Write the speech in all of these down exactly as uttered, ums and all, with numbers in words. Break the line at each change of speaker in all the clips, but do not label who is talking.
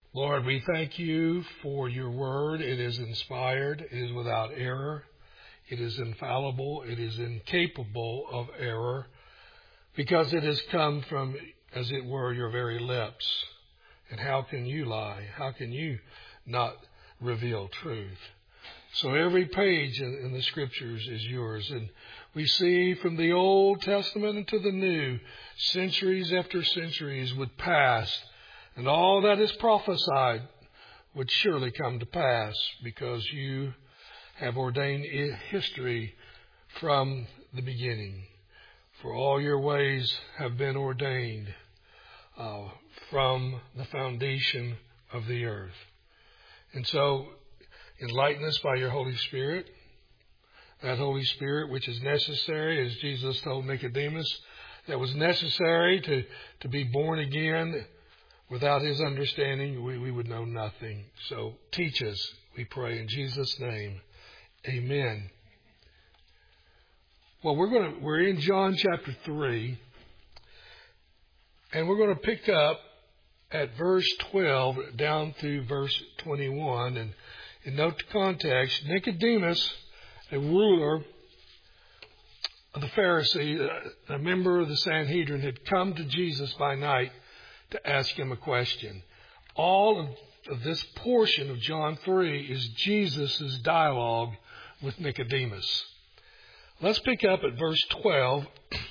Lord, we thank you for your word. It is inspired. It is without error. It is infallible. It is incapable of error because it has come from, as it were, your very lips. And how can you lie? How can you not reveal truth? So every page in, in the scriptures is yours. And we see from the Old Testament into the New, centuries after centuries would pass. And all that is prophesied would surely come to pass because you have ordained history from the beginning. For all your ways have been ordained uh, from the foundation of the earth. And so enlighten us by your Holy Spirit, that Holy Spirit which is necessary, as Jesus told Nicodemus, that was necessary to, to be born again. Without his understanding, we, we would know nothing. So teach us, we pray in Jesus' name. Amen. Well, we're going to, we're in John chapter three, and we're going to pick up at verse twelve down through verse twenty-one. And, and note the context. Nicodemus, a ruler of the Pharisee, a member of the Sanhedrin, had come to Jesus by night to ask him a question. All of this portion of John three is Jesus' dialogue with Nicodemus. Let's pick up at verse twelve.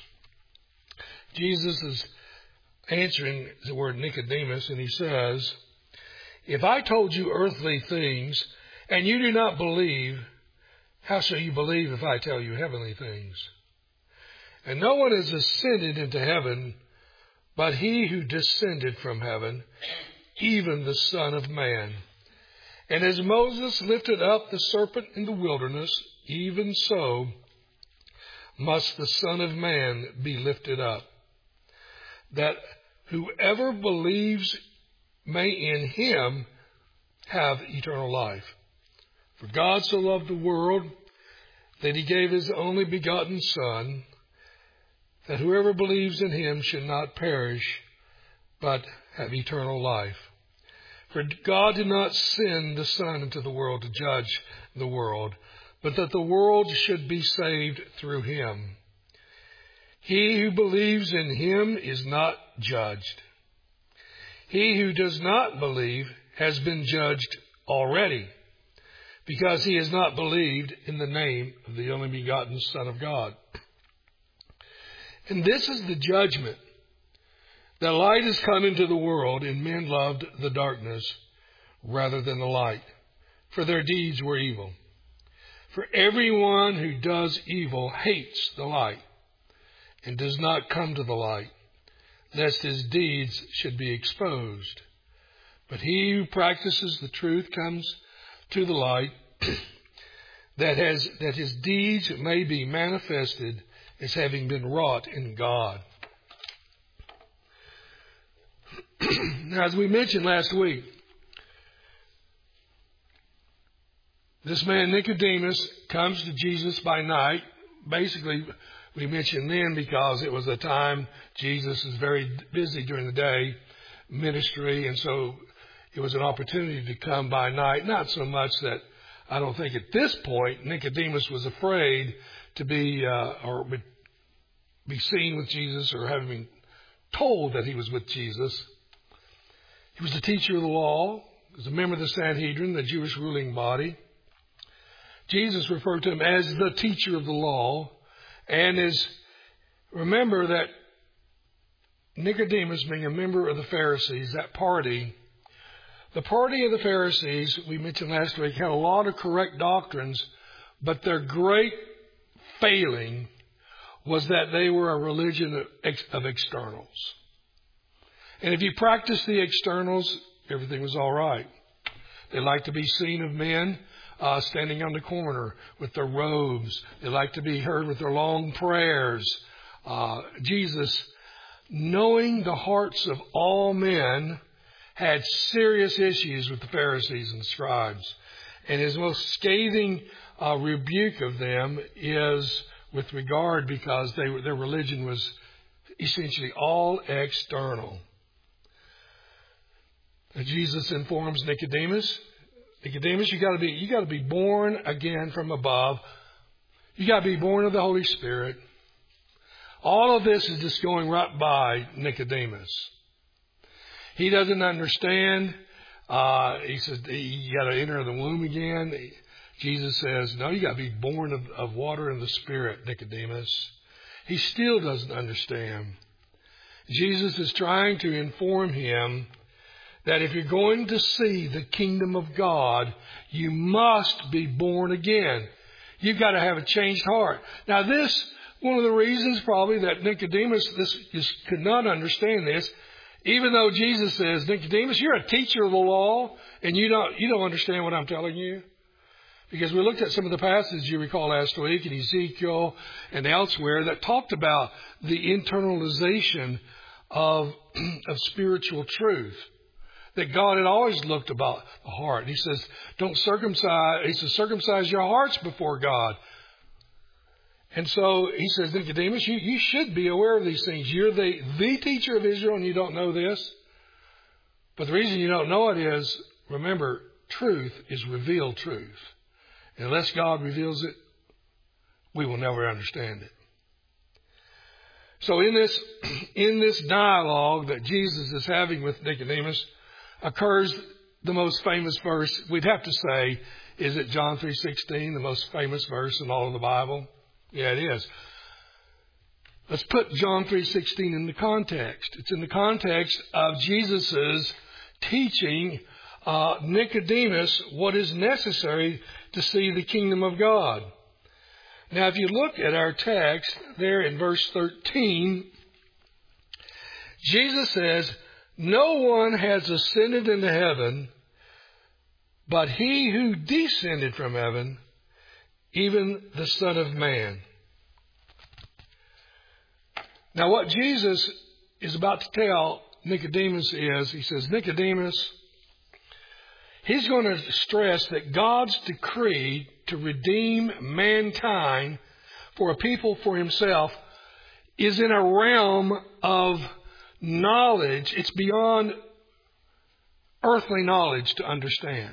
Jesus is answering the word Nicodemus, and he says, "If I told you earthly things, and you do not believe, how shall you believe if I tell you heavenly things? And no one has ascended into heaven but he who descended from heaven, even the Son of Man. And as Moses lifted up the serpent in the wilderness, even so must the Son of Man be lifted up, that whoever believes may in him have eternal life. For God so loved the world that he gave his only begotten Son, that whoever believes in him should not perish, but have eternal life. For God did not send the Son into the world to judge the world, but that the world should be saved through him. He who believes in him is not judged. He who does not believe has been judged already, because he has not believed in the name of the only begotten Son of God. And this is the judgment, that light has come into the world, and men loved the darkness rather than the light, for their deeds were evil. For everyone who does evil hates the light, and does not come to the light, lest his deeds should be exposed. But he who practices the truth comes to the light, that has that his deeds may be manifested as having been wrought in God." Now, as we mentioned last week, this man Nicodemus comes to Jesus by night. Basically, we mentioned then because it was the time Jesus is very busy during the day, ministry, and so it was an opportunity to come by night. Not so much that I don't think at this point Nicodemus was afraid to be uh, or be seen with Jesus or having been told that he was with Jesus. He was the teacher of the law. He was a member of the Sanhedrin, the Jewish ruling body. Jesus referred to him as the teacher of the law. And as remember that Nicodemus, being a member of the Pharisees, that party, the party of the Pharisees, we mentioned last week, had a lot of correct doctrines, but their great failing was that they were a religion of, ex- of externals. And if you practiced the externals, everything was all right. They liked to be seen of men uh, standing on the corner with their robes. They liked to be heard with their long prayers. Uh, Jesus, knowing the hearts of all men, had serious issues with the Pharisees and scribes. And his most scathing uh, rebuke of them is with regard because they were, their religion was essentially all external. Jesus informs Nicodemus, Nicodemus, you got to be you got to be born again from above. You got to be born of the Holy Spirit. All of this is just going right by Nicodemus. He doesn't understand. Uh, he says you got to enter the womb again. Jesus says, no, you got to be born of, of water and the Spirit, Nicodemus. He still doesn't understand. Jesus is trying to inform him that if you're going to see the kingdom of God, you must be born again. You've got to have a changed heart. Now this, one of the reasons probably that Nicodemus this just could not understand this, even though Jesus says, Nicodemus, you're a teacher of the law, and you don't you don't understand what I'm telling you. Because we looked at some of the passages you recall last week in Ezekiel and elsewhere that talked about the internalization of, of spiritual truth. That God had always looked about the heart. He says, don't circumcise, he says, circumcise your hearts before God. And so he says, Nicodemus, you, you should be aware of these things. You're the, the teacher of Israel and you don't know this. But the reason you don't know it is, remember, truth is revealed truth. And unless God reveals it, we will never understand it. So in this, in this dialogue that Jesus is having with Nicodemus occurs the most famous verse, we'd have to say, is it John three sixteen, the most famous verse in all of the Bible? Yeah, it is. Let's put John three sixteen in the context. It's in the context of Jesus' teaching uh, Nicodemus what is necessary to see the kingdom of God. Now, if you look at our text there in verse thirteen, Jesus says, no one has ascended into heaven, but he who descended from heaven, even the Son of Man. Now, what Jesus is about to tell Nicodemus is, he says, Nicodemus, he's going to stress that God's decree to redeem mankind for a people for himself is in a realm of knowledge. It's beyond earthly knowledge to understand.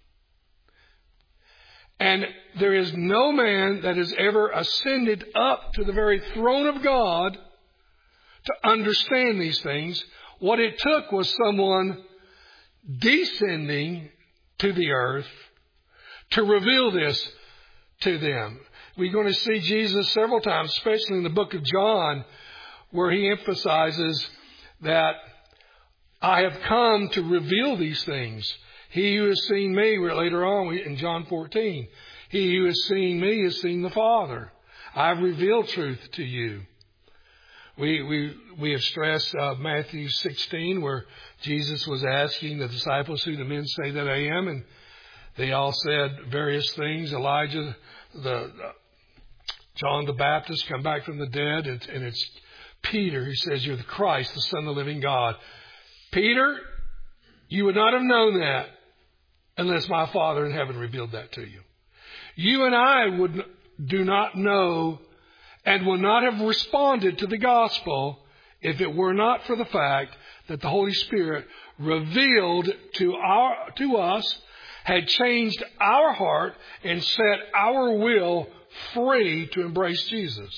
And there is no man that has ever ascended up to the very throne of God to understand these things. What it took was someone descending to the earth to reveal this to them. We're going to see Jesus several times, especially in the book of John, where he emphasizes that I have come to reveal these things. He who has seen me, later on in John fourteen, he who has seen me has seen the Father. I've revealed truth to you. We we we have stressed uh, Matthew sixteen, where Jesus was asking the disciples, who do men say that I am? And they all said various things. Elijah, the uh, John the Baptist, come back from the dead, and, and it's Peter who says, you're the Christ, the Son of the living God. Peter, you would not have known that unless my Father in heaven revealed that to you. You and I would do not know and would not have responded to the gospel if it were not for the fact that the Holy Spirit revealed to our to us, had changed our heart and set our will free to embrace Jesus.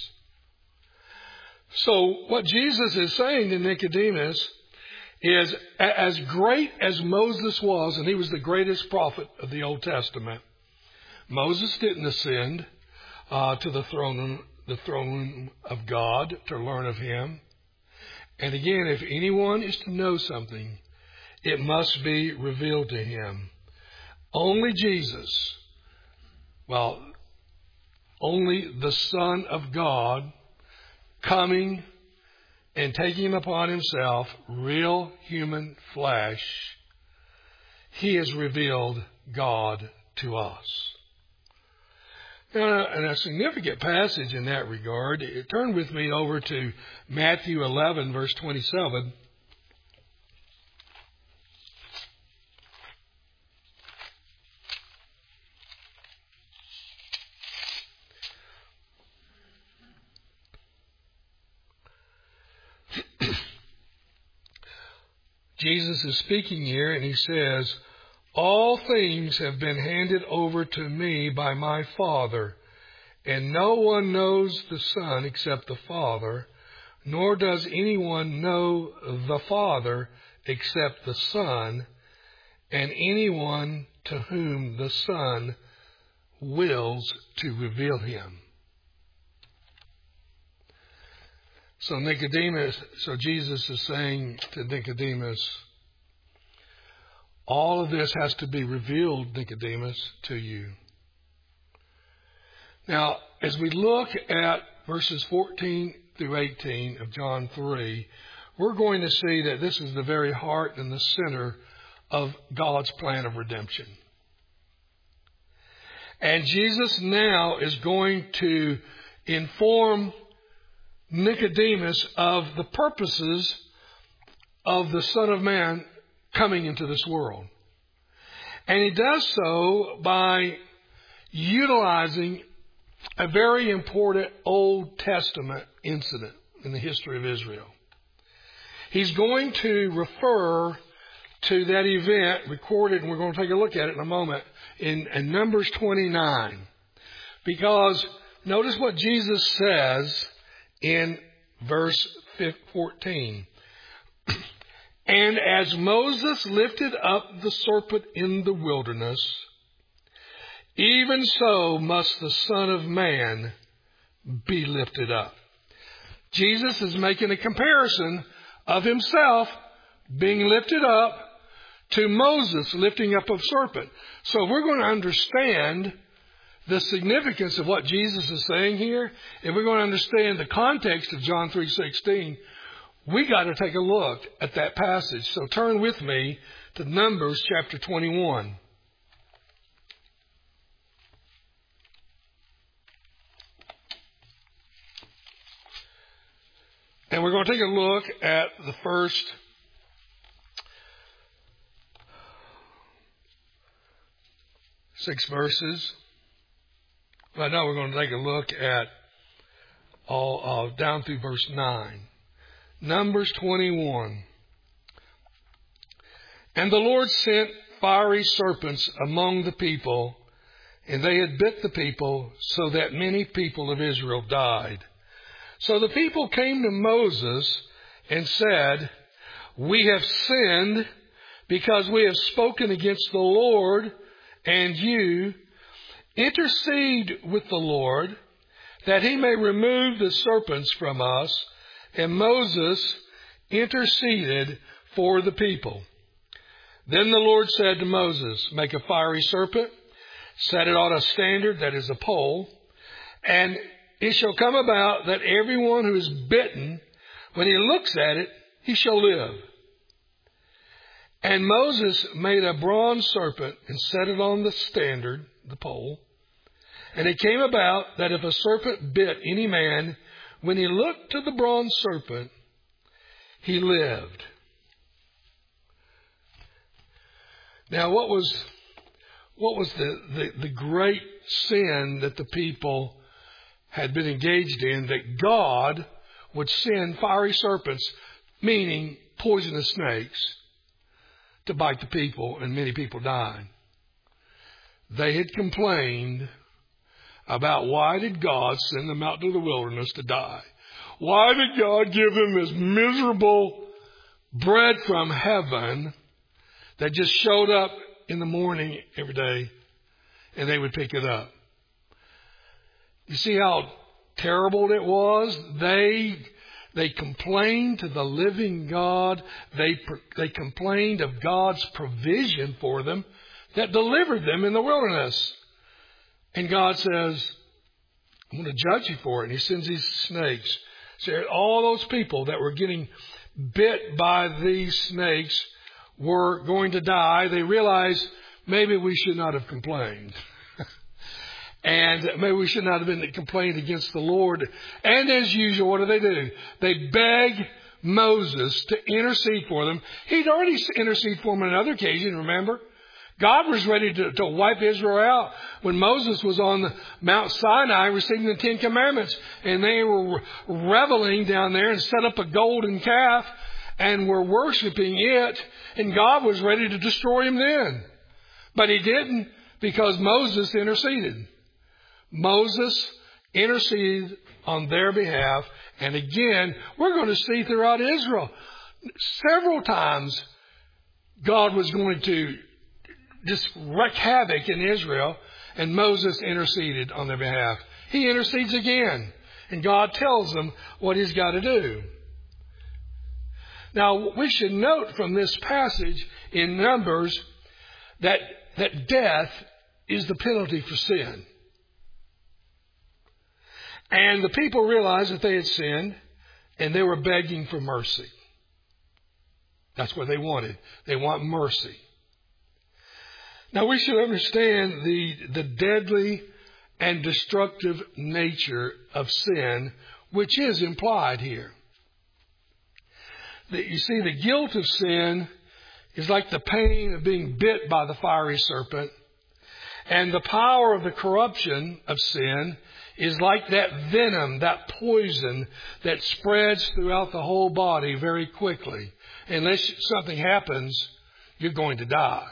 So what Jesus is saying to Nicodemus is, as great as Moses was, and he was the greatest prophet of the Old Testament, Moses didn't ascend uh, to the throne, the throne room of God to learn of him. And again, if anyone is to know something, it must be revealed to him. Only Jesus, well, only the Son of God, coming and taking upon himself real human flesh, he has revealed God to us. Now, and a significant passage in that regard, turn with me over to Matthew eleven, verse twenty-seven. Jesus is speaking here, and he says, all things have been handed over to me by my Father, and no one knows the Son except the Father, nor does anyone know the Father except the Son, and anyone to whom the Son wills to reveal him. So Nicodemus, so Jesus is saying to Nicodemus, all of this has to be revealed, Nicodemus, to you. Now, as we look at verses fourteen through eighteen of John three, we're going to see that this is the very heart and the center of God's plan of redemption. And Jesus now is going to inform Nicodemus of the purposes of the Son of Man coming into this world. And he does so by utilizing a very important Old Testament incident in the history of Israel. He's going to refer to that event recorded, and we're going to take a look at it in a moment, in, in Numbers twenty-nine. Because notice what Jesus says in verse fourteen. And as Moses lifted up the serpent in the wilderness, even so must the Son of Man be lifted up. Jesus is making a comparison of himself being lifted up to Moses lifting up a serpent. So if we're going to understand the significance of what Jesus is saying here, if we're going to understand the context of John three sixteen, we got to take a look at that passage. So turn with me to Numbers chapter twenty-one. And we're going to take a look at the first six verses. Well, no, we're going to take a look at all uh, down through verse nine. Numbers twenty-one. And the Lord sent fiery serpents among the people, and they had bit the people, so that many people of Israel died. So the people came to Moses and said, we have sinned because we have spoken against the Lord and you. Intercede with the Lord that he may remove the serpents from us. And Moses interceded for the people. Then the Lord said to Moses, make a fiery serpent, set it on a standard, that is a pole, and it shall come about that everyone who is bitten, when he looks at it, he shall live. And Moses made a bronze serpent and set it on the standard, the pole. And it came about that if a serpent bit any man, when he looked to the bronze serpent, he lived. Now, what was what was the, the, the great sin that the people had been engaged in, that God would send fiery serpents, meaning poisonous snakes, to bite the people, and many people died? They had complained about why did God send them out to the wilderness to die? Why did God give them this miserable bread from heaven that just showed up in the morning every day and they would pick it up? You see how terrible it was? They they complained to the living God. They they complained of God's provision for them that delivered them in the wilderness. And God says, I'm going to judge you for it. And he sends these snakes. So all those people that were getting bit by these snakes were going to die. They realized maybe we should not have complained. And maybe we should not have been complained against the Lord. And as usual, what do they do? They beg Moses to intercede for them. He'd already interceded for them on another occasion, remember? God was ready to, to wipe Israel out when Moses was on the Mount Sinai receiving the Ten Commandments. And they were reveling down there and set up a golden calf. and were worshiping it, and God was ready to destroy him then. But he didn't, because Moses interceded. Moses interceded on their behalf. And again, we're going to see throughout Israel, several times God was going to just wreak havoc in Israel, and Moses interceded on their behalf. He intercedes again, and God tells them what he's got to do. Now, we should note from this passage in Numbers that, that death is the penalty for sin. And the people realized that they had sinned, and they were begging for mercy. That's what they wanted. They want mercy. Now, we should understand the, the deadly and destructive nature of sin, which is implied here. The, you see, the guilt of sin is like the pain of being bit by the fiery serpent, and the power of the corruption of sin is like that venom, that poison that spreads throughout the whole body very quickly. Unless something happens, you're going to die.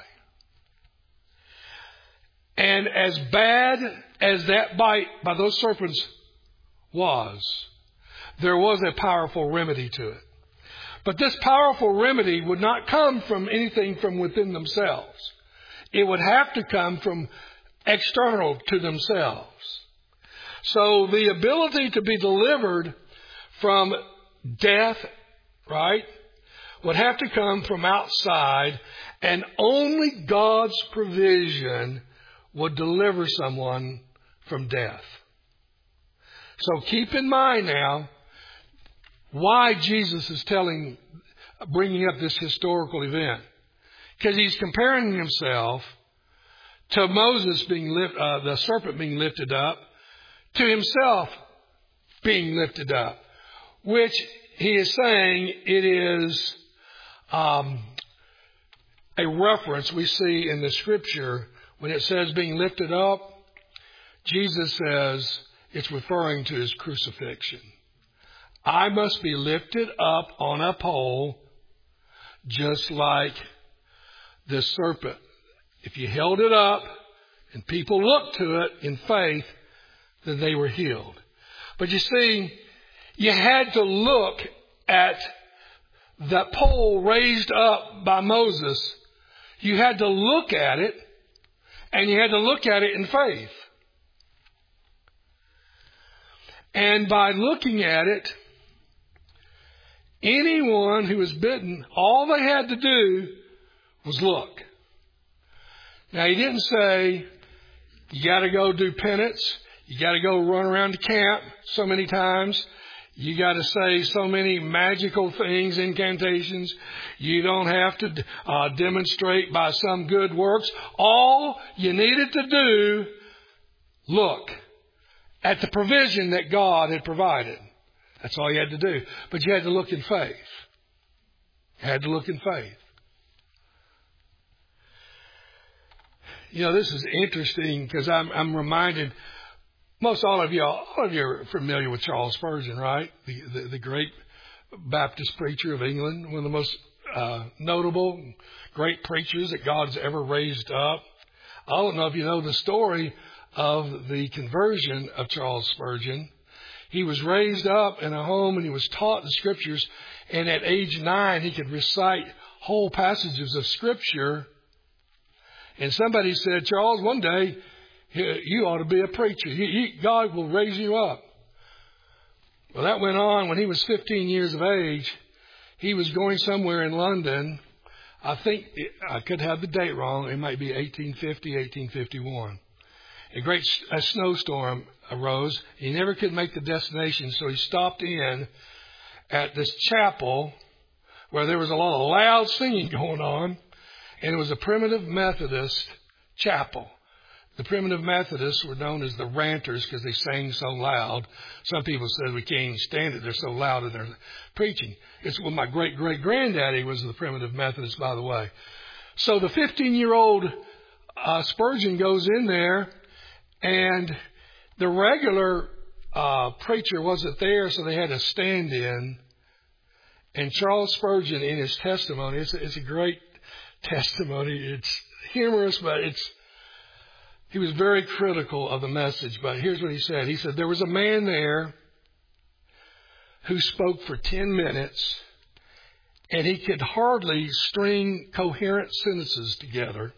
And as bad as that bite by those serpents was, there was a powerful remedy to it. But this powerful remedy would not come from anything from within themselves. It would have to come from external to themselves. So the ability to be delivered from death, right, would have to come from outside, and only God's provision would deliver someone from death. So keep in mind now why Jesus is telling, bringing up this historical event. Because he's comparing himself to Moses being lift, uh, the serpent being lifted up, to himself being lifted up, which he is saying it is um, a reference we see in the Scripture when it says being lifted up. Jesus says it's referring to his crucifixion. I must be lifted up on a pole just like the serpent. If you held it up and people looked to it in faith, then they were healed. But you see, you had to look at that pole raised up by Moses. You had to look at it, and you had to look at it in faith. And by looking at it, anyone who was bitten, all they had to do was look. Now, he didn't say, you got to go do penance. You got to go run around the camp so many times. You got to say so many magical things, incantations. You don't have to uh, demonstrate by some good works. All you needed to do, look at the provision that God had provided. That's all you had to do. But you had to look in faith. You had to look in faith. You know, this is interesting because I'm, I'm reminded, most all of you, all of you are familiar with Charles Spurgeon, right? The, the, the great Baptist preacher of England, one of the most uh, notable, great preachers that God's ever raised up. I don't know if you know the story of the conversion of Charles Spurgeon. He was raised up in a home and he was taught the Scriptures. And at age nine, he could recite whole passages of Scripture. And somebody said, Charles, one day you ought to be a preacher. He, he, God will raise you up. Well, that went on when he was fifteen years of age. He was going somewhere in London. I think it, I could have the date wrong. It might be eighteen fifty, eighteen fifty-one. A great a snowstorm arose. He never could make the destination, so he stopped in at this chapel where there was a lot of loud singing going on, and it was a primitive Methodist chapel. The primitive Methodists were known as the ranters because they sang so loud. Some people said we can't even stand it. They're so loud in their preaching. It's when my great-great-granddaddy was the primitive Methodist, by the way. So the fifteen-year-old uh, Spurgeon goes in there, and the regular uh, preacher wasn't there, so they had a stand-in. And Charles Spurgeon, in his testimony, it's a, it's a great testimony. It's humorous, but it's, he was very critical of the message. But here's what he said. He said, there was a man there who spoke for ten minutes, and he could hardly string coherent sentences together.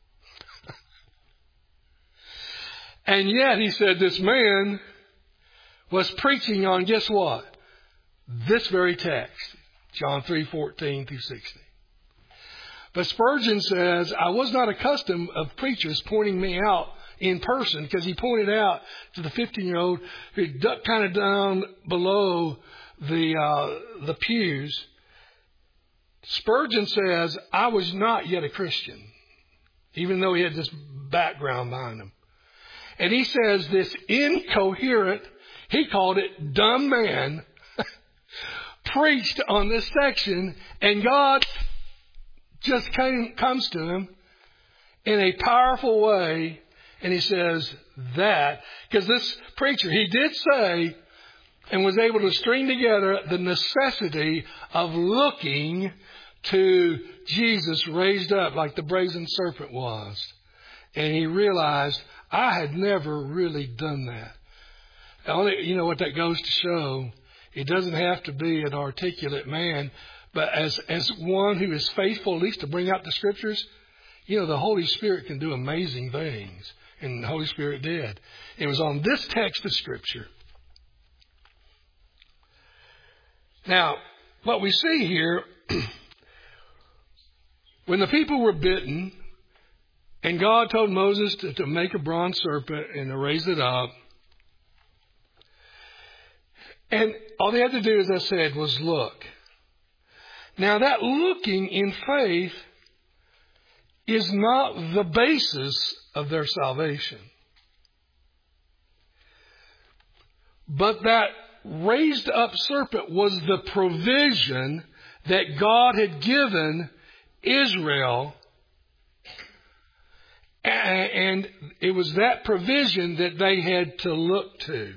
And yet, he said, this man was preaching on, guess what? This very text, John three fourteen through sixteen. But Spurgeon says, I was not accustomed of preachers pointing me out in person, because he pointed out to the fifteen-year-old who ducked kind of down below the uh, the pews. Spurgeon says, I was not yet a Christian, even though he had this background behind him. And he says this incoherent, he called it dumb man, preached on this section, and God just came, comes to him in a powerful way, and he says that, because this preacher, he did say and was able to string together the necessity of looking to Jesus raised up like the brazen serpent was. And he realized, I had never really done that. Only, you know what that goes to show? It doesn't have to be an articulate man, but as, as one who is faithful, at least to bring out the Scriptures, you know, the Holy Spirit can do amazing things. And the Holy Spirit did. It was on this text of Scripture. Now, what we see here, when the people were bitten, and God told Moses to, to make a bronze serpent and to raise it up, and all they had to do, as I said, was look. Now, that looking in faith is not the basis of their salvation. But that raised up serpent was the provision that God had given Israel. And it was that provision that they had to look to.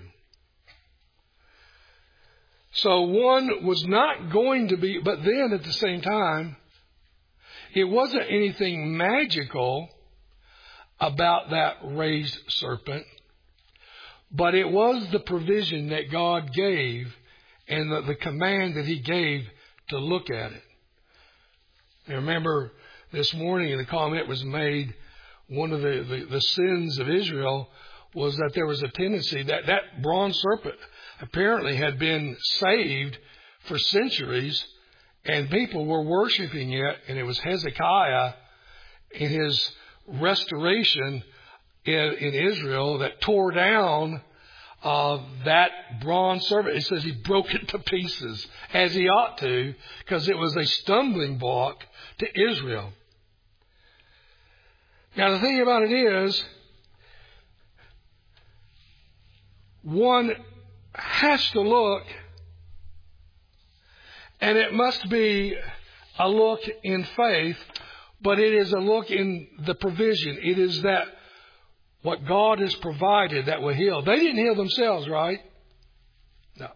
So one was not going to be, but then at the same time, it wasn't anything magical about that raised serpent, but it was the provision that God gave and the, the command that He gave to look at it. And remember, this morning the comment was made, one of the, the, the sins of Israel was that there was a tendency that that bronze serpent apparently had been saved for centuries, and people were worshiping it, and it was Hezekiah in his restoration in, in Israel that tore down uh, that bronze serpent. It says he broke it to pieces, as he ought to, because it was a stumbling block to Israel. Now, the thing about it is, one has to look, and it must be a look in faith, but it is a look in the provision. It is that what God has provided that will heal. They didn't heal themselves, right? No.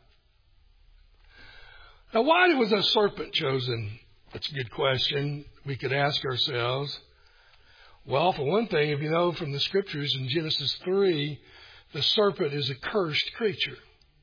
Now, why was a serpent chosen? That's a good question we could ask ourselves. Well, for one thing, if you know from the Scriptures in Genesis three, the serpent is a cursed creature.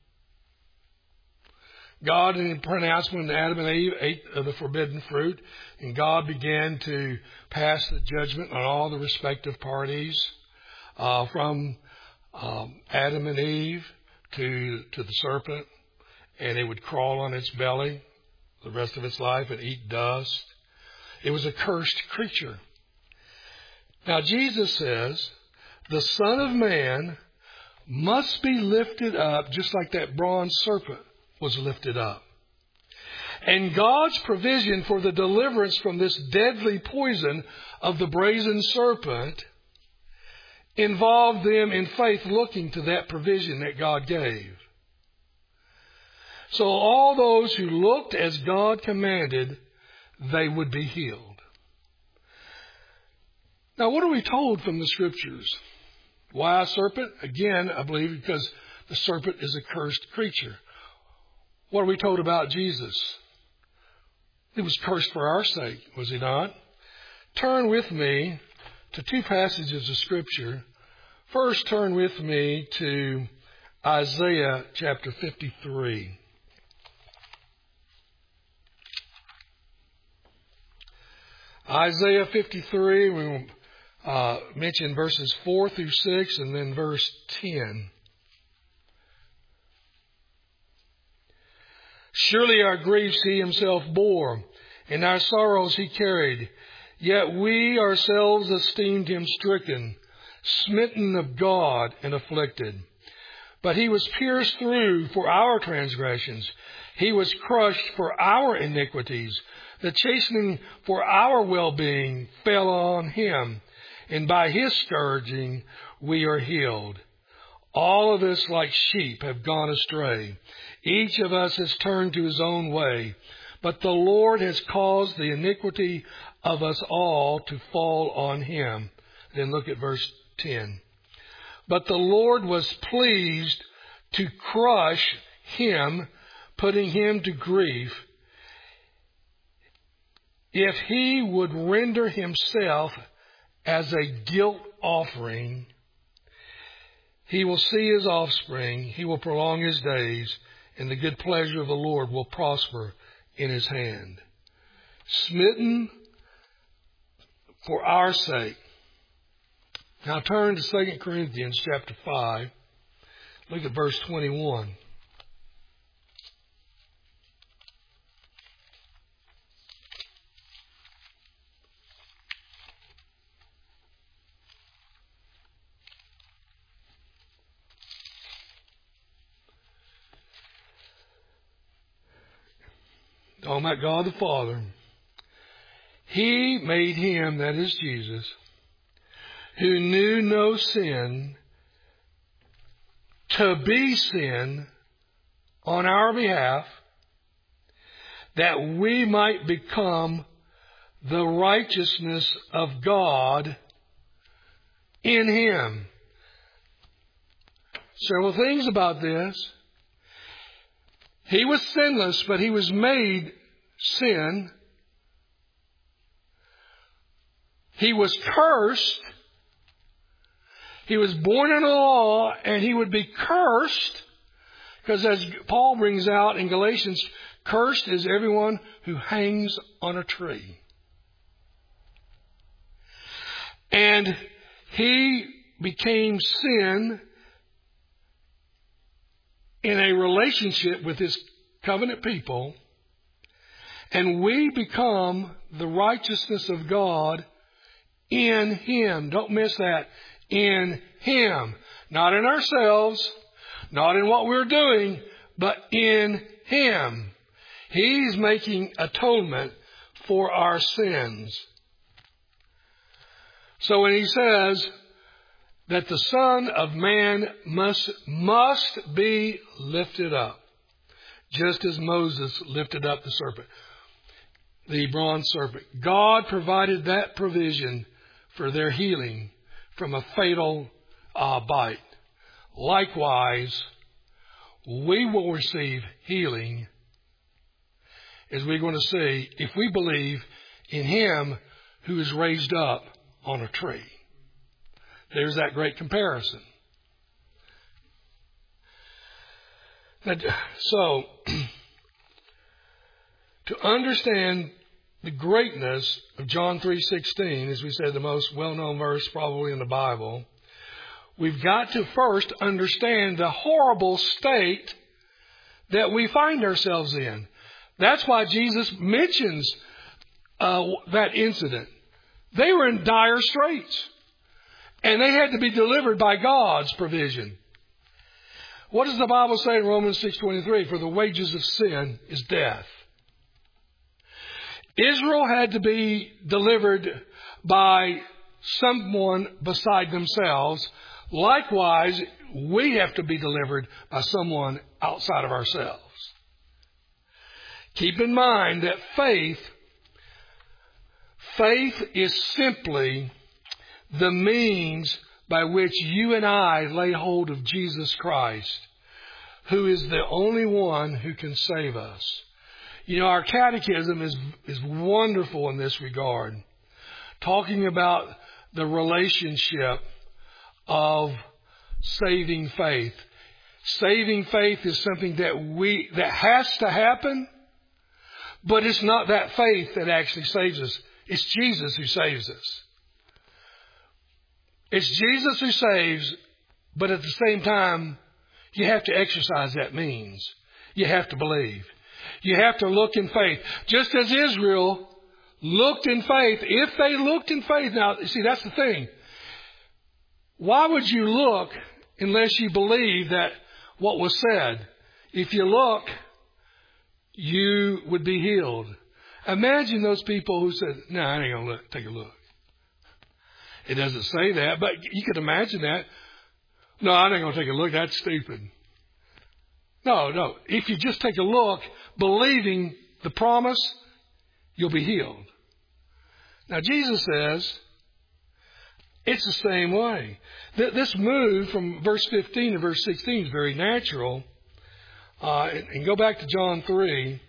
God pronounced when Adam and Eve ate of the forbidden fruit, and God began to pass the judgment on all the respective parties, uh, from um, Adam and Eve to to the serpent, and it would crawl on its belly the rest of its life and eat dust. It was a cursed creature. Now, Jesus says, the Son of Man must be lifted up just like that bronze serpent was lifted up. And God's provision for the deliverance from this deadly poison of the brazen serpent involved them in faith looking to that provision that God gave. So all those who looked as God commanded, they would be healed. Now, what are we told from the Scriptures? Why a serpent? Again, I believe because the serpent is a cursed creature. What are we told about Jesus? He was cursed for our sake, was he not? Turn with me to two passages of Scripture. First, turn with me to Isaiah chapter fifty-three. Isaiah fifty-three, we will uh, mention verses four through six and then verse ten. Surely our griefs he himself bore, and our sorrows he carried. Yet we ourselves esteemed him stricken, smitten of God, and afflicted. But he was pierced through for our transgressions. He was crushed for our iniquities. The chastening for our well-being fell on him, and by his scourging we are healed. All of us like sheep have gone astray. Each of us has turned to his own way. But the Lord has caused the iniquity of us all to fall on him. Then look at verse ten. But the Lord was pleased to crush him, putting him to grief. If he would render himself as a guilt offering, he will see his offspring, he will prolong his days, and the good pleasure of the Lord will prosper in his hand. Smitten for our sake. Now turn to Second Corinthians chapter five. Look at verse twenty-one. Oh my God the Father, he made him, that is Jesus, who knew no sin, to be sin on our behalf, that we might become the righteousness of God in him. Several things about this. He was sinless, but he was made sin. He was cursed. He was born in the law, and he would be cursed, because as Paul brings out in Galatians, cursed is everyone who hangs on a tree. And he became sin in a relationship with his covenant people, and we become the righteousness of God in him. Don't miss that. In him. Not in ourselves, not in what we're doing, but in him. He's making atonement for our sins. So when he says that the Son of Man must, must be lifted up, just as Moses lifted up the serpent, the bronze serpent. God provided that provision for their healing from a fatal uh, bite. Likewise, we will receive healing, as we're going to see, if we believe in him who is raised up on a tree. There's that great comparison. So, to understand the greatness of John three sixteen, as we said, the most well-known verse probably in the Bible, we've got to first understand the horrible state that we find ourselves in. That's why Jesus mentions uh, that incident. They were in dire straits, and they had to be delivered by God's provision. What does the Bible say in Romans six twenty-three? For the wages of sin is death. Israel had to be delivered by someone beside themselves. Likewise, we have to be delivered by someone outside of ourselves. Keep in mind that faith, faith is simply the means by which you and I lay hold of Jesus Christ, who is the only one who can save us. You know, our catechism is, is wonderful in this regard, talking about the relationship of saving faith. Saving faith is something that we, that has to happen, but it's not that faith that actually saves us. It's Jesus who saves us. It's Jesus who saves, but at the same time, you have to exercise that means. You have to believe. You have to look in faith. Just as Israel looked in faith, if they looked in faith, now, see, that's the thing. Why would you look unless you believe that what was said? If you look, you would be healed. Imagine those people who said, no, I ain't going to look, take a look. It doesn't say that, but you could imagine that. No, I ain't going to take a look. That's stupid. No, no. If you just take a look, believing the promise, you'll be healed. Now, Jesus says it's the same way. This move from verse fifteen to verse sixteen is very natural. Uh, and, and go back to John three.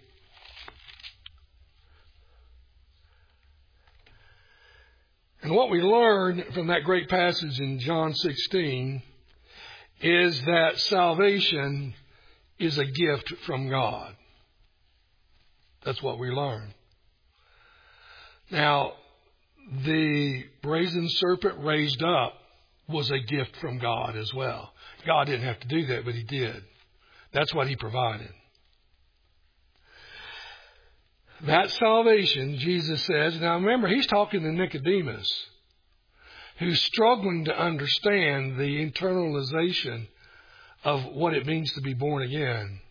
And what we learn from that great passage in John sixteen is that salvation is a gift from God. That's what we learn. Now, the brazen serpent raised up was a gift from God as well. God didn't have to do that, but He did. That's what He provided. That salvation, Jesus says, now remember, He's talking to Nicodemus, who's struggling to understand the internalization of what it means to be born again.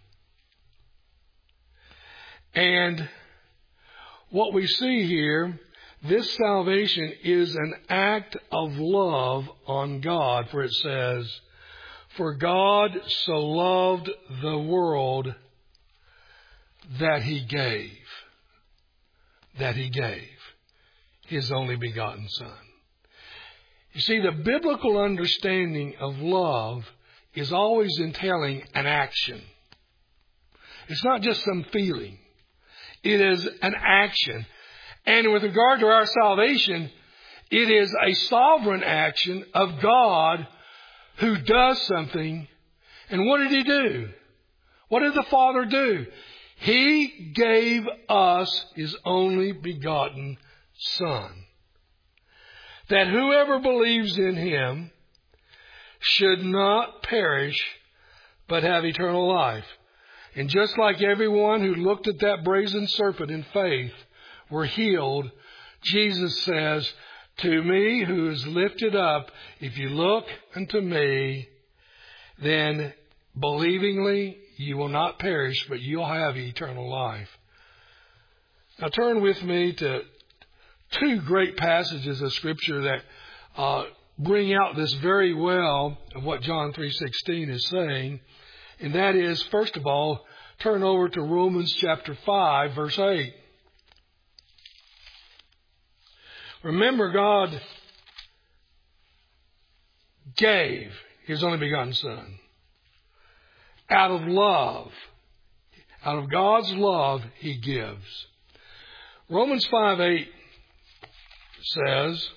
And what we see here, this salvation is an act of love on God, for it says, for God so loved the world that He gave, that He gave His only begotten Son. You see, the biblical understanding of love is always entailing an action. It's not just some feeling. It is an action. And with regard to our salvation, it is a sovereign action of God who does something. And what did He do? What did the Father do? He gave us His only begotten Son, that whoever believes in Him should not perish, but have eternal life. And just like everyone who looked at that brazen serpent in faith were healed, Jesus says, to me who is lifted up, if you look unto me, then believingly you will not perish, but you'll have eternal life. Now turn with me to two great passages of Scripture that uh, bring out this very well of what John three sixteen is saying. And that is, first of all, turn over to Romans chapter five, verse eight. Remember, God gave His only begotten Son. Out of love, out of God's love, He gives. Romans five eight says,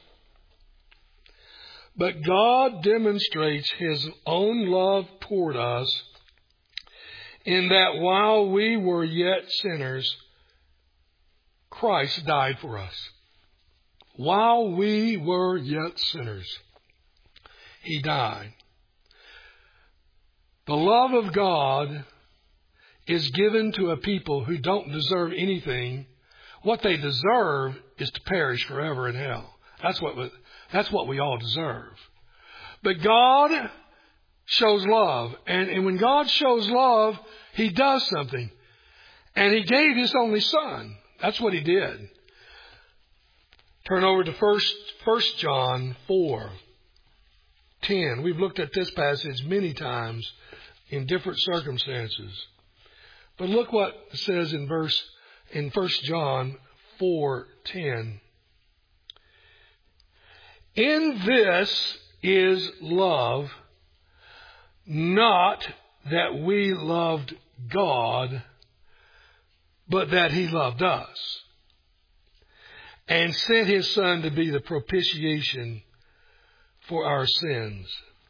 but God demonstrates His own love toward us in that while we were yet sinners, Christ died for us. While we were yet sinners, He died. The love of God is given to a people who don't deserve anything. What they deserve is to perish forever in hell. That's what, that's what we all deserve. But God shows love. And, and when God shows love, He does something. And He gave His only Son. That's what He did. Turn over to first, First John four ten. We've looked at this passage many times in different circumstances. But look what it says in verse in First John four ten. In this is love, not that we loved God, but that he loved us and sent his Son to be the propitiation for our sins.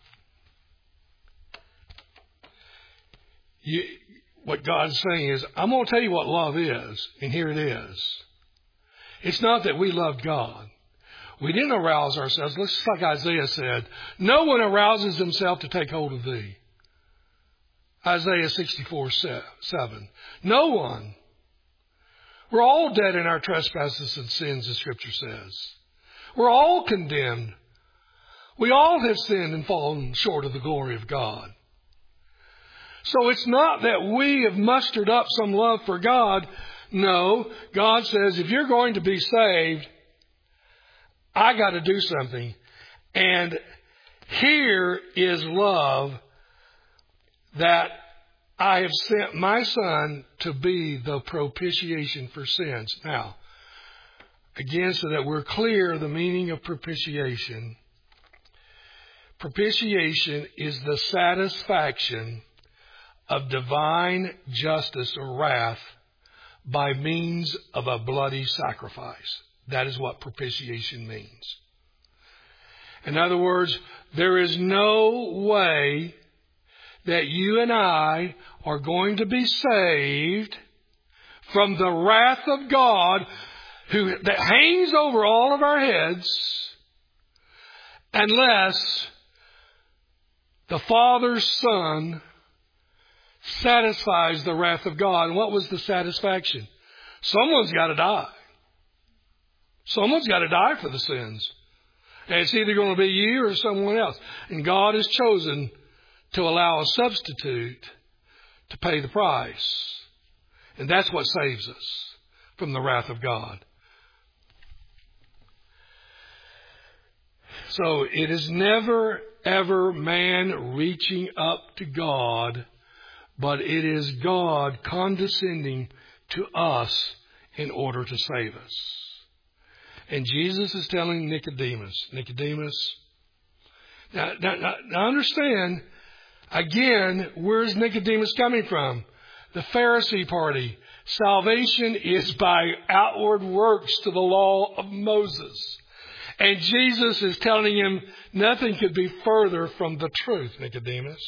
You, what God's saying is, I'm going to tell you what love is, and here it is. It's not that we loved God. We didn't arouse ourselves. Just like Isaiah said, no one arouses himself to take hold of thee. Isaiah sixty-four seven. No one. We're all dead in our trespasses and sins, the Scripture says. We're all condemned. We all have sinned and fallen short of the glory of God. So it's not that we have mustered up some love for God. No, God says, if you're going to be saved, I got to do something. And here is love, that I have sent my Son to be the propitiation for sins. Now, again, so that we're clear the meaning of propitiation. Propitiation is the satisfaction of divine justice or wrath by means of a bloody sacrifice. That is what propitiation means. In other words, there is no way that you and I are going to be saved from the wrath of God who that hangs over all of our heads unless the Father's Son satisfies the wrath of God. And what was the satisfaction? Someone's got to die. Someone's got to die for the sins. And it's either going to be you or someone else. And God has chosen to allow a substitute to pay the price. And that's what saves us from the wrath of God. So it is never, ever man reaching up to God, but it is God condescending to us in order to save us. And Jesus is telling Nicodemus, Nicodemus, now, now, now, now understand, again, where's Nicodemus coming from? The Pharisee party. Salvation is by outward works to the law of Moses. And Jesus is telling him nothing could be further from the truth, Nicodemus.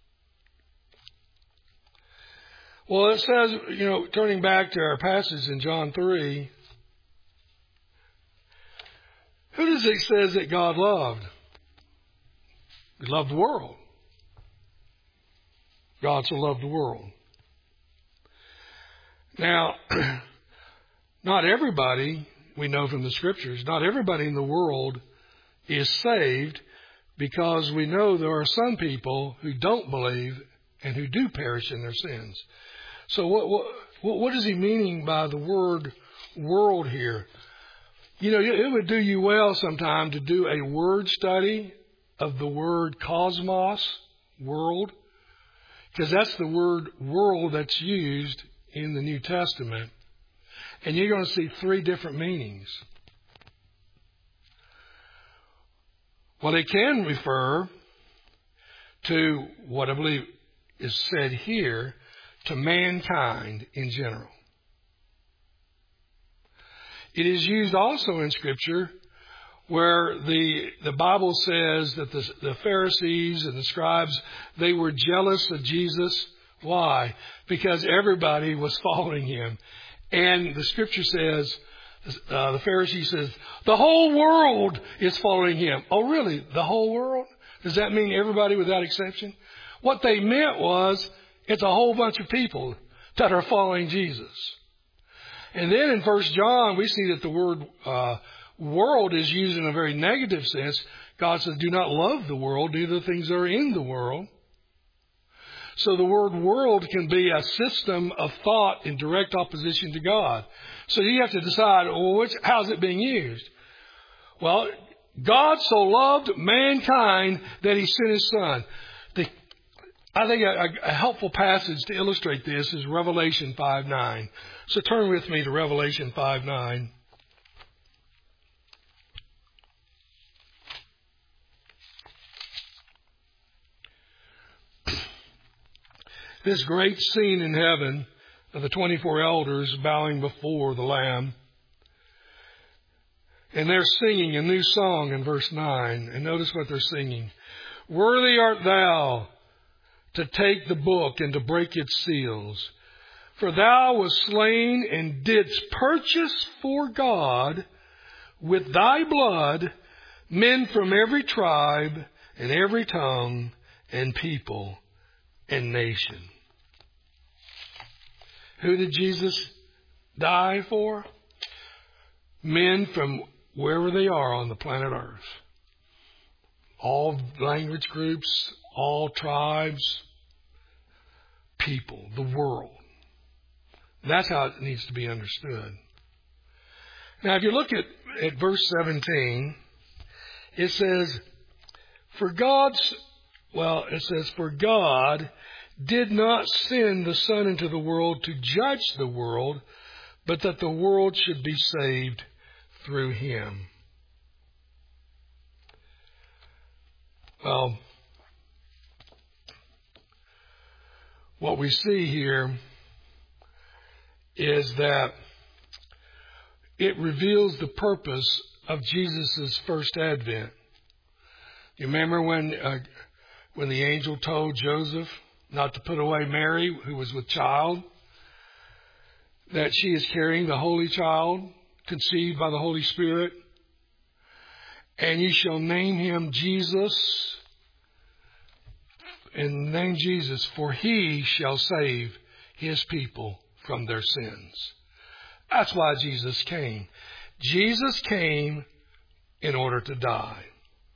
Well, it says, you know, turning back to our passage in John three, who does it say that God loved? He loved the world. God so loved the world. Now, not everybody, we know from the Scriptures, not everybody in the world is saved, because we know there are some people who don't believe and who do perish in their sins. So what what what is he meaning by the word world here? You know, it would do you well sometime to do a word study of the word cosmos, world, because that's the word world that's used in the New Testament. And you're going to see three different meanings. Well, it can refer to what I believe is said here, to mankind in general. It is used also in Scripture where the the Bible says that the, the Pharisees and the scribes, they were jealous of Jesus. Why? Because everybody was following him. And the Scripture says, uh, the Pharisee says, the whole world is following him. Oh, really? The whole world? Does that mean everybody without exception? What they meant was, it's a whole bunch of people that are following Jesus. And then in First John, we see that the word uh, world is used in a very negative sense. God says, do not love the world, neither the things that are in the world. So the word world can be a system of thought in direct opposition to God. So you have to decide, well, which, how's it being used? Well, God so loved mankind that he sent his Son. The, I think a, a helpful passage to illustrate this is Revelation five nine. So turn with me to Revelation five nine. This great scene in heaven of the twenty-four elders bowing before the Lamb. And they're singing a new song in verse nine. And notice what they're singing. Worthy art thou to take the book and to break its seals. For thou wast slain and didst purchase for God with thy blood men from every tribe and every tongue and people and nation. Who did Jesus die for? Men from wherever they are on the planet Earth. All language groups, all tribes, people, the world. That's how it needs to be understood. Now, if you look at, at verse seventeen, it says, For God's, well, it says, For God did not send the Son into the world to judge the world, but that the world should be saved through him. Well, what we see here is that it reveals the purpose of Jesus' first advent. You remember when uh, when the angel told Joseph not to put away Mary, who was with child, that she is carrying the Holy Child, conceived by the Holy Spirit, and you shall name him Jesus, and name Jesus, for he shall save his people from their sins. That's why Jesus came. Jesus came in order to die.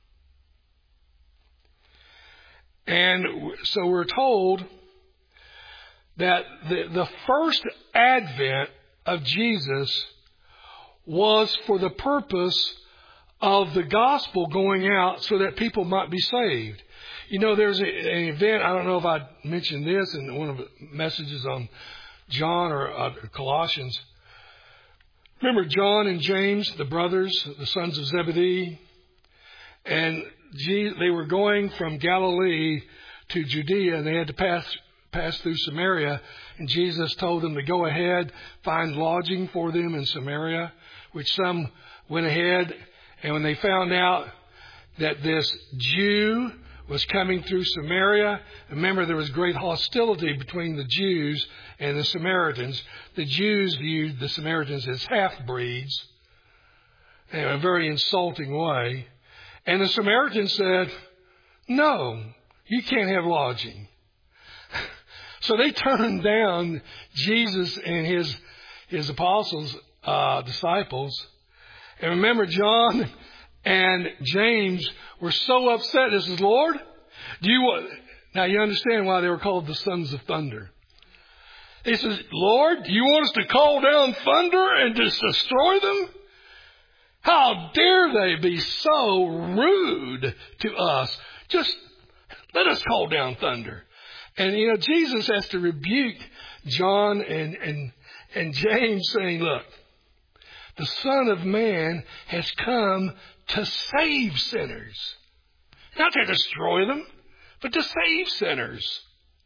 And so we're told that the, the first advent of Jesus was for the purpose of the gospel going out so that people might be saved. You know, there's a, an event, I don't know if I mentioned this in one of the messages on John or uh, Colossians. Remember John and James, the brothers, the sons of Zebedee? And they were going from Galilee to Judea, and they had to pass pass through Samaria. And Jesus told them to go ahead, find lodging for them in Samaria, which some went ahead. And when they found out that this Jew was coming through Samaria, remember there was great hostility between the Jews and the Samaritans. The Jews viewed the Samaritans as half-breeds in a very insulting way. And the Samaritans said, no, you can't have lodging. So they turned down Jesus and his his apostles, uh, disciples. And remember, John and James were so upset. This is, Lord, do you want... Now you understand why they were called the sons of thunder. He says, Lord, do you want us to call down thunder and just destroy them? How dare they be so rude to us? Just let us call down thunder. And, you know, Jesus has to rebuke John and, and, and James saying, look, the Son of Man has come to save sinners. Not to destroy them, but to save sinners.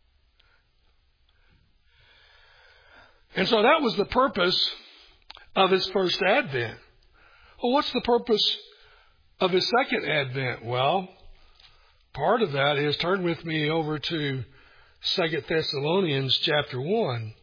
And so that was the purpose of his first advent. Well, what's the purpose of his second advent? Well, part of that is, turn with me over to Second Thessalonians chapter one.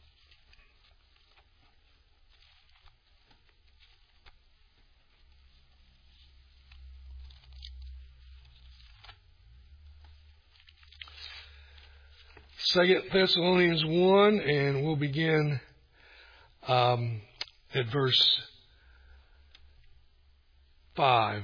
Second Thessalonians one, and we'll begin um, at verse five.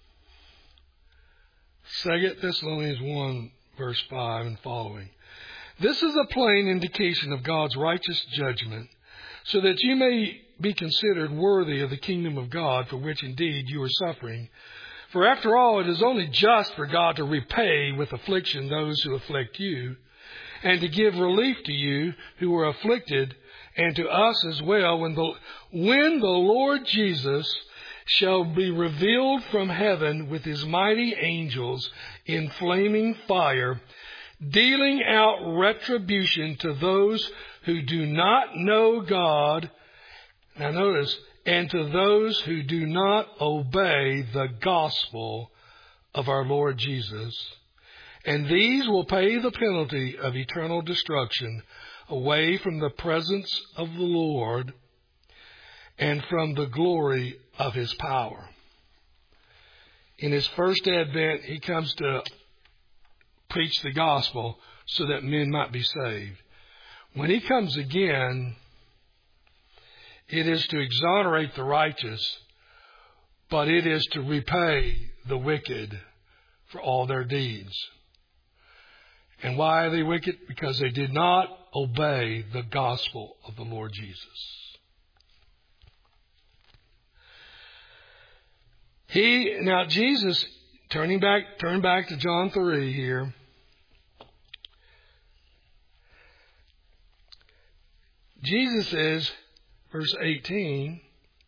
Second Thessalonians one, verse five and following. This is a plain indication of God's righteous judgment, so that you may be considered worthy of the kingdom of God, for which indeed you are suffering. For after all, it is only just for God to repay with affliction those who afflict you, and to give relief to you who are afflicted, and to us as well, when the, when the Lord Jesus shall be revealed from heaven with his mighty angels in flaming fire, dealing out retribution to those who do not know God, now notice, and to those who do not obey the gospel of our Lord Jesus. And these will pay the penalty of eternal destruction away from the presence of the Lord and from the glory of his power. In his first advent, he comes to preach the gospel so that men might be saved. When he comes again, it is to exonerate the righteous, but it is to repay the wicked for all their deeds. And why are they wicked? Because they did not obey the gospel of the Lord Jesus. He, now Jesus, turning back, turn back to John three here. Jesus says, verse eighteen,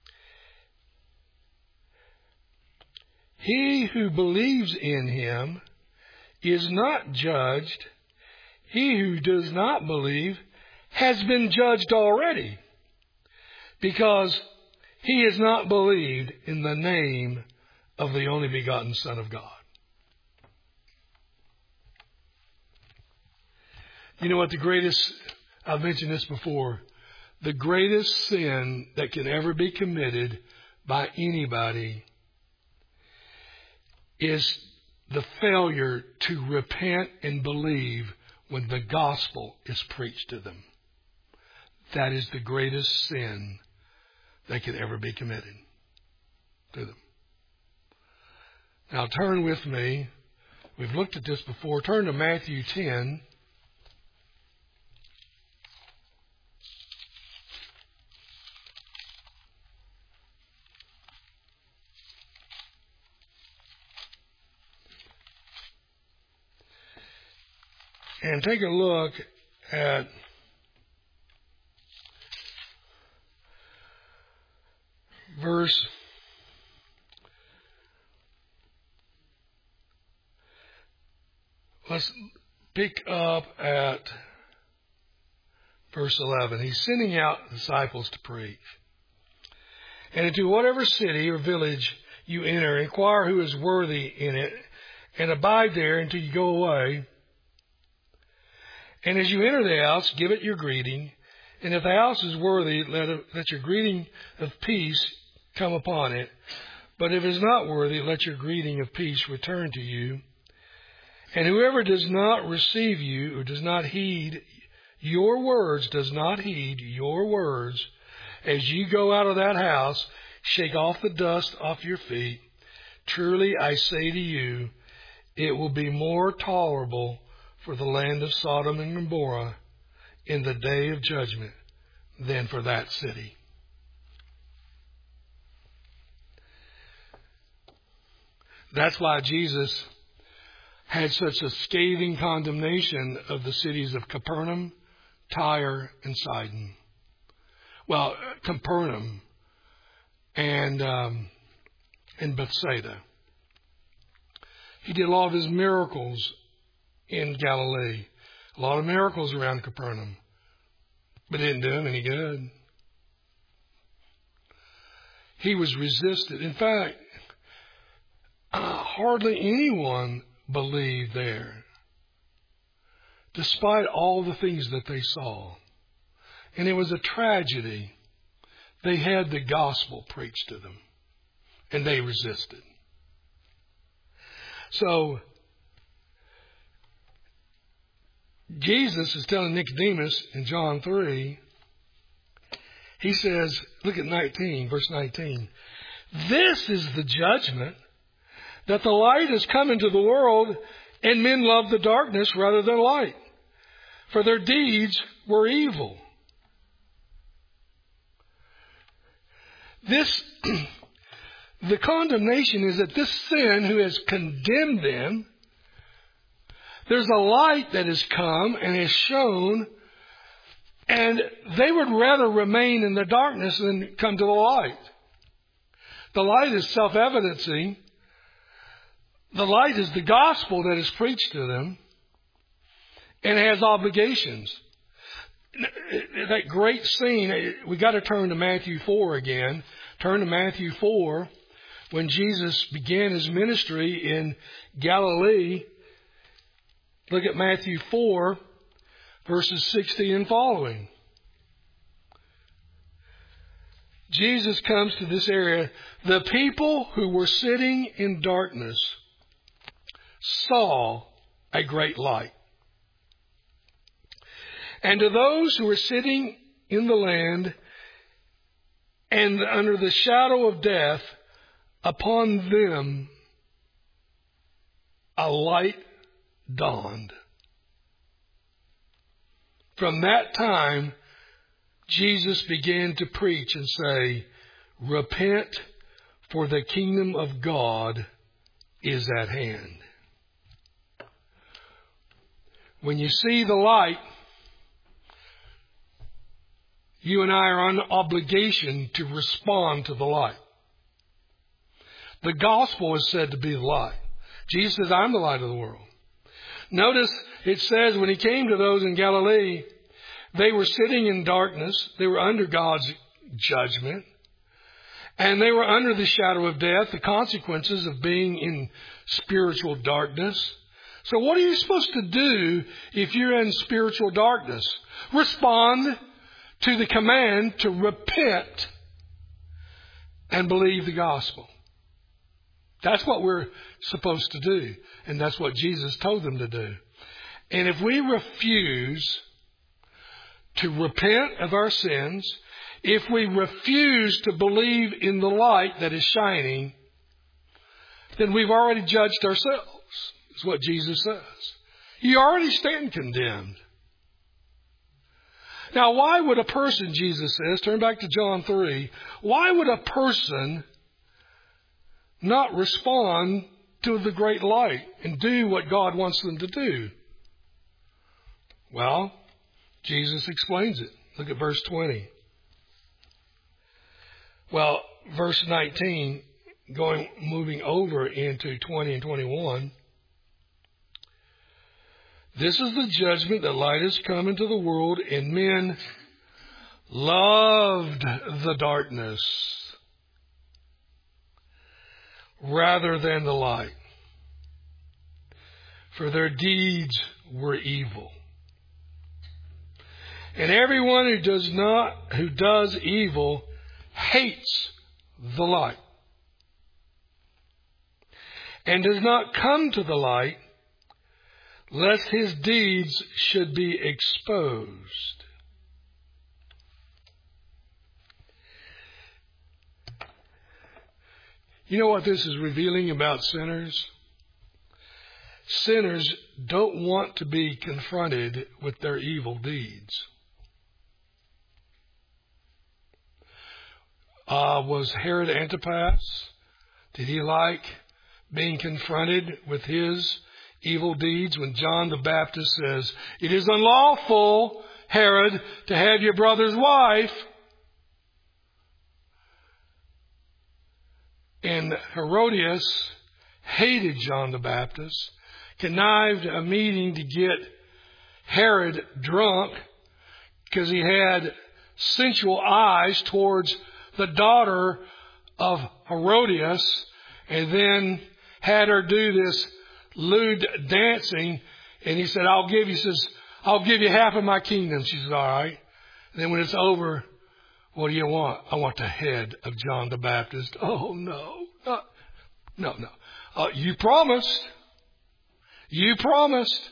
he who believes in him is not judged. He who does not believe has been judged already, because he has not believed in the name of the only begotten Son of God. You know what the greatest, I've mentioned this before, the greatest sin that can ever be committed by anybody is the failure to repent and believe when the gospel is preached to them. That is the greatest sin that could ever be committed to them. Now turn with me. We've looked at this before. Turn to Matthew ten. And take a look at verse let's pick up at verse eleven. He's sending out disciples to preach. And into whatever city or village you enter, inquire who is worthy in it, and abide there until you go away. And as you enter the house, give it your greeting. And if the house is worthy, let, it, let your greeting of peace come upon it. But if it is not worthy, let your greeting of peace return to you. And whoever does not receive you or does not heed your words, does not heed your words, as you go out of that house, shake off the dust off your feet. Truly I say to you, it will be more tolerable for the land of Sodom and Gomorrah in the day of judgment than for that city. That's why Jesus had such a scathing condemnation of the cities of Capernaum, Tyre, and Sidon. Well, Capernaum and um, and Bethsaida. He did a lot of his miracles in Galilee. A lot of miracles around Capernaum. But it didn't do him any good. He was resisted. In fact, uh, hardly anyone believed there, despite all the things that they saw. And it was a tragedy. They had the gospel preached to them, and they resisted. So, Jesus is telling Nicodemus in John three, he says, look at nineteen, verse nineteen. This is the judgment, that the light has come into the world, and men love the darkness rather than light, for their deeds were evil. This, the condemnation is that this sin who has condemned them, there's a light that has come and has shown, and they would rather remain in the darkness than come to the light. The light is self-evidencing. The light is the gospel that is preached to them and has obligations. that great scene, we got to turn to Matthew four again. Turn to Matthew four. When Jesus began his ministry in Galilee, look at Matthew four, verses sixty and following. Jesus comes to this area. The people who were sitting in darkness saw a great light. And to those who were sitting in the land and under the shadow of death, upon them a light dawned. From that time, Jesus began to preach and say, repent, for the kingdom of God is at hand. When you see the light, you and I are on obligation to respond to the light. The gospel is said to be the light. Jesus says, I'm the light of the world. Notice it says when he came to those in Galilee, they were sitting in darkness. They were under God's judgment. And they were under the shadow of death, the consequences of being in spiritual darkness. So what are you supposed to do if you're in spiritual darkness? Respond to the command to repent and believe the gospel. That's what we're supposed to do. And that's what Jesus told them to do. And if we refuse to repent of our sins, if we refuse to believe in the light that is shining, then we've already judged ourselves, is what Jesus says. You already stand condemned. Now, why would a person, Jesus says, turn back to John three, why would a person not respond to the great light and do what God wants them to do? Well, Jesus explains it. Look at verse twenty. Well, verse nineteen, going, moving over into twenty and twenty-one. This is the judgment that light has come into the world, and men loved the darkness rather than the light, for their deeds were evil. And everyone who does not, who does evil, hates the light, and does not come to the light, lest his deeds should be exposed. You know what this is revealing about sinners? Sinners don't want to be confronted with their evil deeds. Uh, was Herod Antipas, did he like being confronted with his evil deeds when John the Baptist says, it is unlawful, Herod, to have your brother's wife? And Herodias hated John the Baptist, connived a meeting to get Herod drunk because he had sensual eyes towards the daughter of Herodias, and then had her do this lewd dancing, and he said, I'll give you, he says, I'll give you half of my kingdom. She says, all right. And then when it's over, what do you want? I want the head of John the Baptist. Oh, no. Uh, no, no. Uh, you promised. You promised.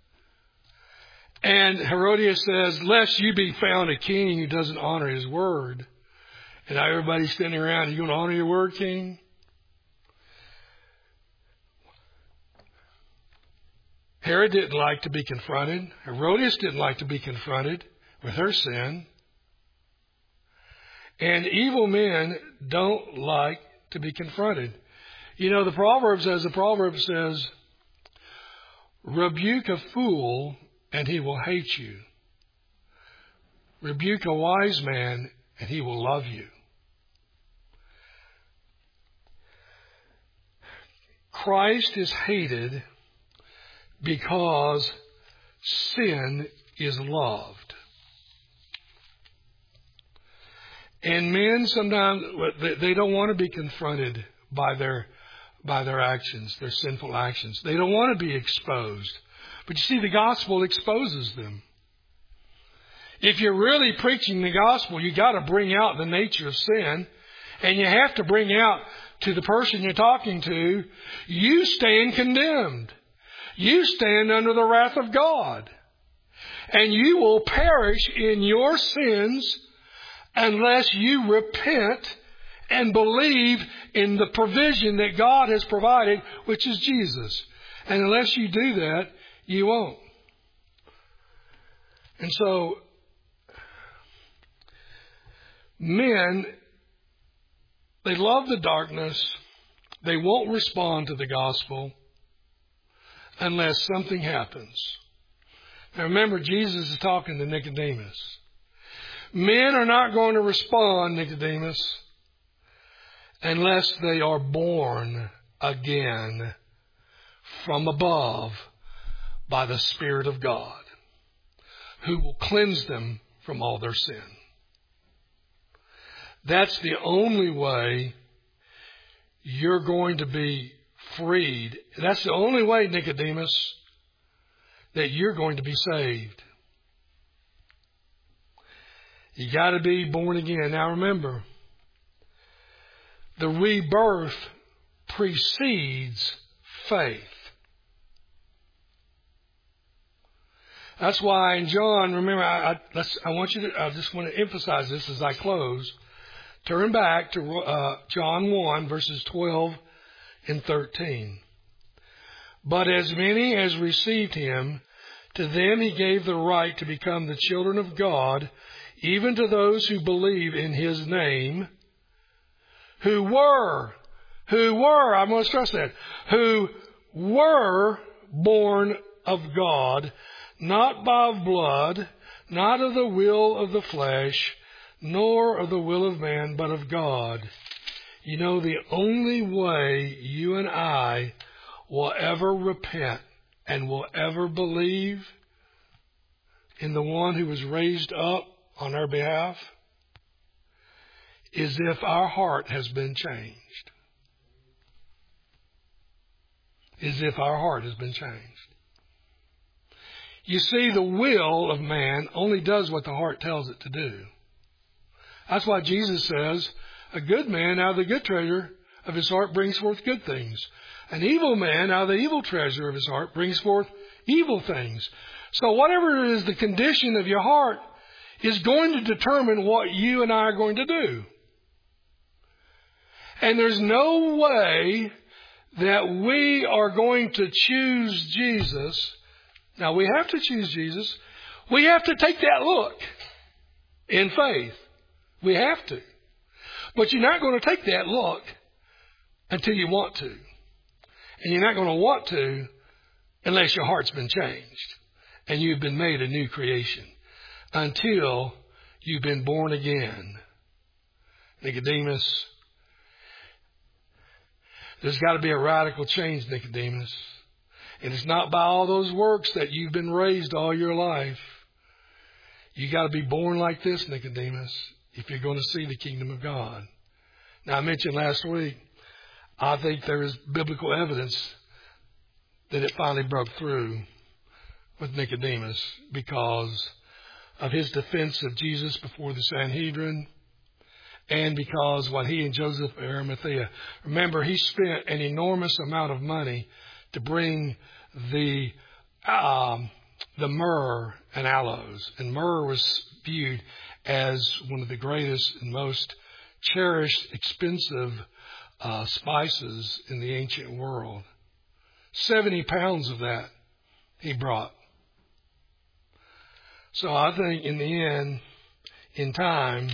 And Herodias says, lest you be found a king who doesn't honor his word. And now everybody's standing around, are you going to honor your word, king? Herod didn't like to be confronted. Herodias didn't like to be confronted with her sin. And evil men don't like to be confronted. You know, the proverb says, the proverb says, rebuke a fool and he will hate you. Rebuke a wise man and he will love you. Christ is hated because sin is loved. And men sometimes, they don't want to be confronted by their, by their actions, their sinful actions. They don't want to be exposed. But you see, the gospel exposes them. If you're really preaching the gospel, you got to bring out the nature of sin. And you have to bring out to the person you're talking to, you stand condemned. You stand under the wrath of God. And you will perish in your sins unless you repent and believe in the provision that God has provided, which is Jesus. And unless you do that, you won't. And so, men, they love the darkness. They won't respond to the gospel unless something happens. Now remember, Jesus is talking to Nicodemus. Men are not going to respond, Nicodemus, unless they are born again from above by the Spirit of God, who will cleanse them from all their sin. That's the only way you're going to be freed. That's the only way, Nicodemus, that you're going to be saved. You got to be born again. Now remember, the rebirth precedes faith. That's why in John, remember, I, I, let's, I want you to, I just want to emphasize this as I close. Turn back to uh, John one, verses twelve and thirteen. But as many as received him, to them he gave the right to become the children of God, even to those who believe in his name, who were, who were, I must stress that, who were born of God, not by blood, not of the will of the flesh, nor of the will of man, but of God. You know, the only way you and I will ever repent and will ever believe in the one who was raised up on our behalf is if our heart has been changed. Is if our heart has been changed. You see, the will of man only does what the heart tells it to do. That's why Jesus says, a good man out of the good treasure of his heart brings forth good things. An evil man out of the evil treasure of his heart brings forth evil things. So whatever is the condition of your heart is going to determine what you and I are going to do. And there's no way that we are going to choose Jesus. Now we have to choose Jesus. We have to take that look in faith. We have to. But you're not going to take that look until you want to. And you're not going to want to unless your heart's been changed and you've been made a new creation. Until you've been born again. Nicodemus, there's got to be a radical change, Nicodemus. And it's not by all those works that you've been raised all your life. You got to be born like this, Nicodemus, if you're going to see the kingdom of God. Now, I mentioned last week, I think there is biblical evidence that it finally broke through with Nicodemus because of his defense of Jesus before the Sanhedrin and because what he and Joseph of Arimathea, remember, he spent an enormous amount of money to bring the um, the myrrh and aloes. And myrrh was viewed as one of the greatest and most cherished, expensive uh, spices in the ancient world. seventy pounds of that he brought. So I think in the end, in time,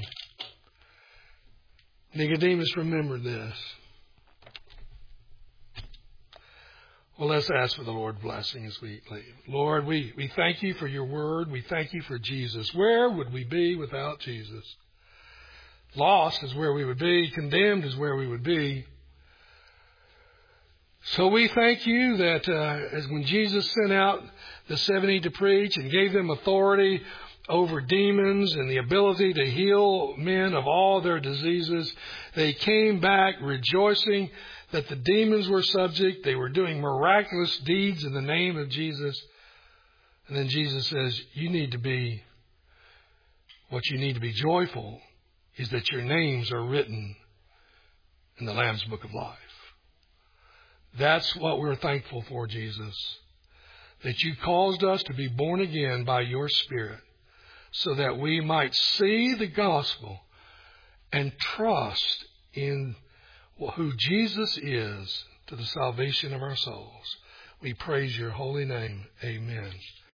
Nicodemus remembered this. Well, let's ask for the Lord's blessing as we leave. Lord, we, we thank you for your word. We thank you for Jesus. Where would we be without Jesus? Lost is where we would be. Condemned is where we would be. So we thank you that uh, as when Jesus sent out the seventy to preach and gave them authority over demons and the ability to heal men of all their diseases. They came back rejoicing that the demons were subject. They were doing miraculous deeds in the name of Jesus. And then Jesus says, you need to be, what you need to be joyful is that your names are written in the Lamb's Book of Life. That's what we're thankful for, Jesus. That you caused us to be born again by your Spirit so that we might see the gospel and trust in who Jesus is to the salvation of our souls. We praise your holy name. Amen.